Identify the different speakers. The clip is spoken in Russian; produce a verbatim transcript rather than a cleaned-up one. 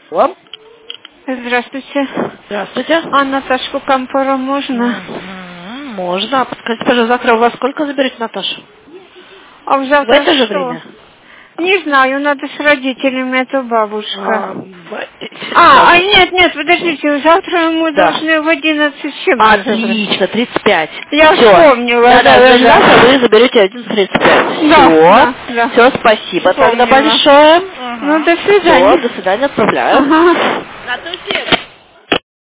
Speaker 1: О.
Speaker 2: Здравствуйте.
Speaker 1: Здравствуйте.
Speaker 2: А Наташку Кампора можно?
Speaker 1: М-м, можно. Подскажите, пожалуйста, завтра у вас сколько заберете Наташу?
Speaker 2: А в завтра
Speaker 1: В это же
Speaker 2: что?
Speaker 1: время?
Speaker 2: Не знаю, надо с родителями, это бабушка.
Speaker 1: А,
Speaker 2: А, а нет, нет, подождите, завтра мы
Speaker 1: да.
Speaker 2: должны в одиннадцать чем?
Speaker 1: Отлично, тридцать пять.
Speaker 2: Я
Speaker 1: Всё.
Speaker 2: вспомнила.
Speaker 1: Да, да,
Speaker 2: да,
Speaker 1: значит,
Speaker 2: да,
Speaker 1: завтра
Speaker 2: да.
Speaker 1: вы заберете одиннадцать тридцать пять.
Speaker 2: Да,
Speaker 1: Все.
Speaker 2: да, да.
Speaker 1: Все, спасибо
Speaker 2: Вспомнила.
Speaker 1: тогда большое.
Speaker 2: Ну, до
Speaker 1: Все,
Speaker 2: свидания.
Speaker 1: до свидания, отправляю.
Speaker 2: Ага.
Speaker 1: Натусик.